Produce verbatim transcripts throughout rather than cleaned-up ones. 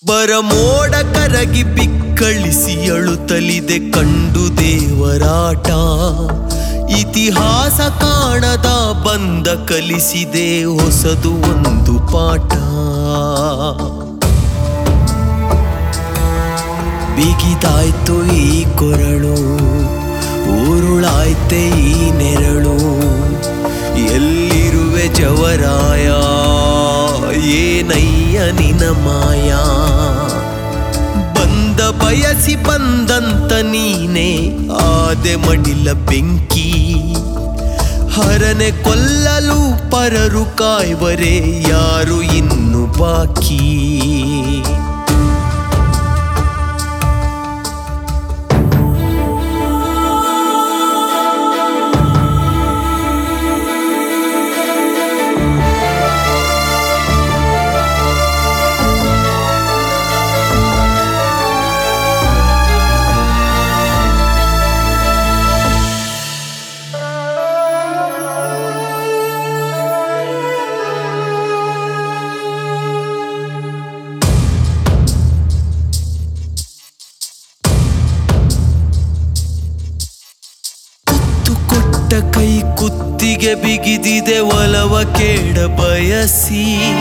ಬರಮೋಡ ಕರಗಿ ಬಿಕ್ಕಳಿಸಿ ಅಳುತ್ತಲಿದೆ ಕಂಡು ದೇವರಾಟ. ಇತಿಹಾಸ ಕಾಣದ ಬಂದ ಕಲಿಸಿದೆ ಹೊಸದು ಒಂದು ಪಾಠ. ಬಿಗಿದಾಯ್ತು ಈ ಕೊರಳು, ಊರುಳಾಯ್ತೆ ಈ ನೆರಳು. ಎಲ್ಲಿರುವೆ ಜವರಾಯ, ಏನಯ್ಯ ನಿನ ಮಾಯ. ಬಂದ ಬಯಸಿ ಬಂದಂತ ನೀನೆ ಆದೆ ಮಡಿಲ ಬೆಂಕಿ. ಹರನೆ ಕೊಲ್ಲಲು ಪರರು ಕಾಯ್ವರೆ ಯಾರು ಇನ್ನು ಬಾಕಿ. ಕೈ ಕುತ್ತಿಗೆ ಬಿಗಿದಿದೆ ಒಲವ ಕೇಳ ಬಯಸಿ.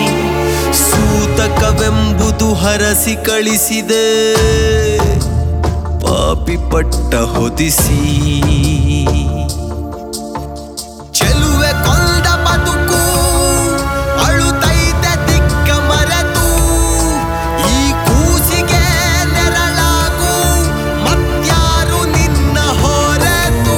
ಸೂತಕವೆಂಬುದು ಹರಸಿ ಕಳಿಸಿದೆ ಪಾಪಿ ಪಟ್ಟ ಹೊದಿಸಿ. ಚೆಲುವೆ ಕೊಂದ ಬದುಕು ಅಳುತ್ತೈತೆ ದಿಕ್ಕ ಮರೆತು. ಈ ಕೂಸಿಗೆ ನೆರಳಾಗು ಮತ್ಯಾರು ನಿನ್ನ ಹೊರೆತು.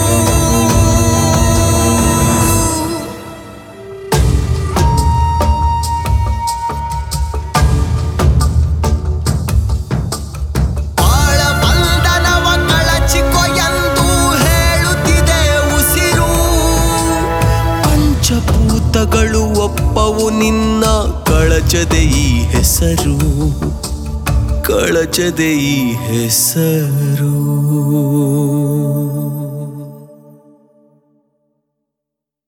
ಭೂತಗಳು ಒಪ್ಪವು ನಿನ್ನ ಕಳಚದೆ ಈ ಹೆಸರು, ಕಳಚದೆ ಈ ಹೆಸರು.